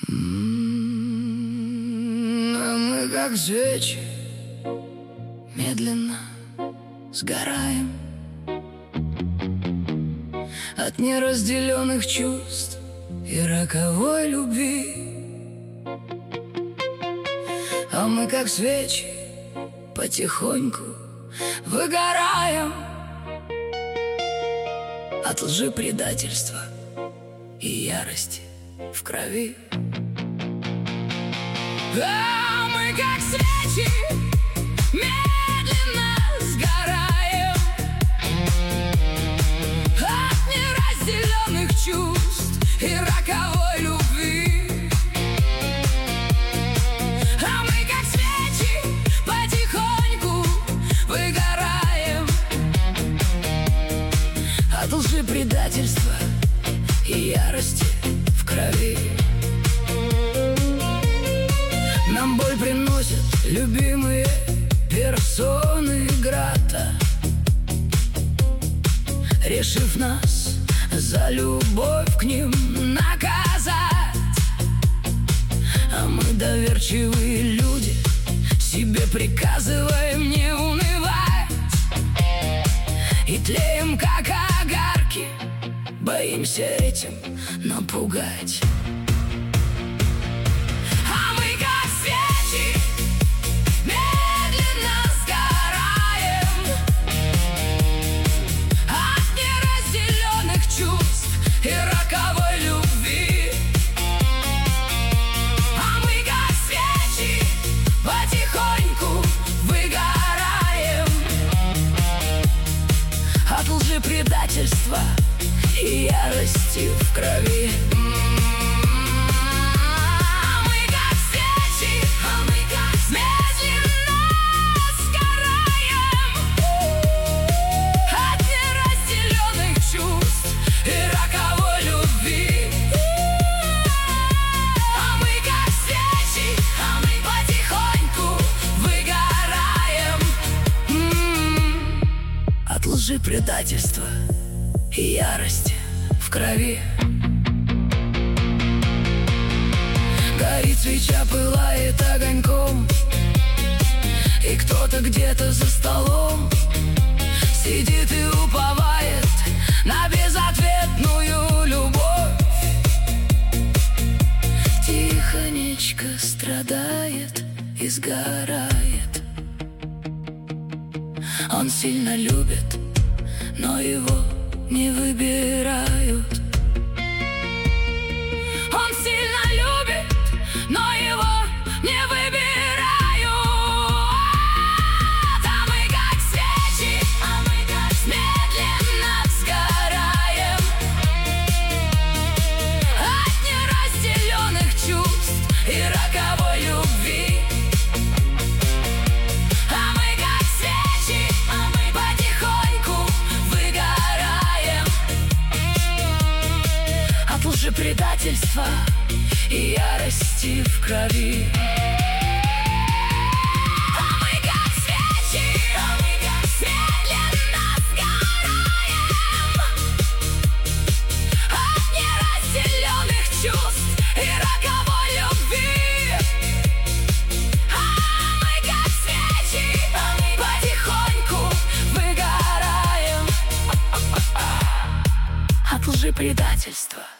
А мы как свечи медленно сгораем от неразделенных чувств и роковой любви. А мы как свечи потихоньку выгораем от лжи, предательства и ярости в крови. А мы как свечи медленно сгораем от неразделенных чувств и роковой любви. А мы как свечи потихоньку выгораем от лжи, предательства и ярости в крови. Нам боль приносят любимые персоны Грата, решив нас за любовь к ним наказать. А мы, доверчивые люди, себе приказываем не унывать и тлеем, как огарки, боимся этим напугать. Предательства и ярости в крови. А мы как свечи, медленно сгораем от неразделенных чувств и роковой любви. А мы как свечи потихоньку выгораем от лжи, предательства и ярости в крови. Горит свеча, пылает огоньком, и кто-то где-то за столом сидит и уповает на безответную любовь. Тихонечко страдает и сгорает. Он сильно любит, но его не выбирают. Он сильно любит, но его не выбирают. А мы как свечи, медленно сгораем от неразделенных чувств и роковой любви. Предательства и ярости в крови. А мы как свечи, медленно сгораем от неразделенных чувств и роковой любви. А мы как свечи потихоньку выгораем от лжи, предательства